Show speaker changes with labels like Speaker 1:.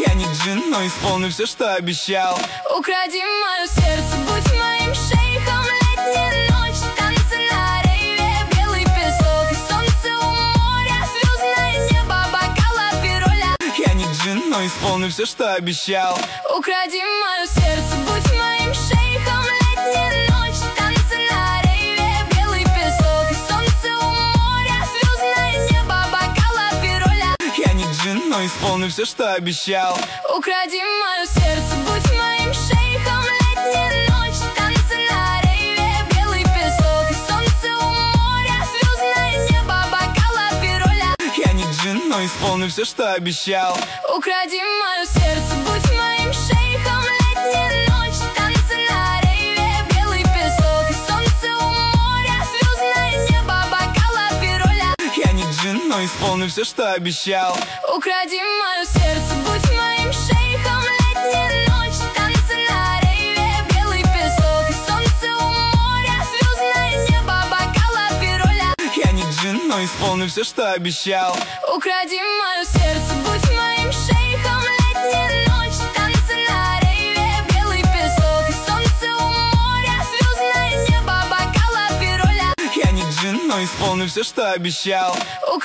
Speaker 1: Я не джин, но исполню все, что обещал.
Speaker 2: Укради мое сердце, будь моим шейхом. Летняя ночь, танцы на рейве, белый песок и солнце у моря, звездное небо, бокал пироля.
Speaker 1: Я не джин, но исполню все, что обещал.
Speaker 2: Укради мое сердце, будь моим шейхом. Летняя ночь, танцы на рейве, белый песок и солнце у моря, звездное небо, бокал пироля.
Speaker 1: Я не джин, но исполню все, что обещал.
Speaker 2: Укради мое сердце, будь моим шейхом. Летняя ночь, танцы на рейве, белый песок и солнце у моря, звездное небо, бокал пироля.
Speaker 1: Я не джин, но исполню все, что обещал.
Speaker 2: Укради мое сердце, будь моим шейхом. Летняя ночь, танцы на рейве, белый песок и солнце у моря, звездное небо, бокал пироля.
Speaker 1: Я не джин, но исполню все, что обещал.
Speaker 2: Укради мое сердце, будь моим шейхом. Летняя ночь, танцы на рейве, белый песок и солнце у моря, звездное небо, бокал пироля.
Speaker 1: Я не джин, но исполню все, что обещал.
Speaker 2: Укради мое сердце, будь моим шейхом. Летняя ночь, танцы на рейве, белый песок и солнце у моря, звездное небо, бокал пироля.
Speaker 1: Я не джин, но исполню все, что обещал.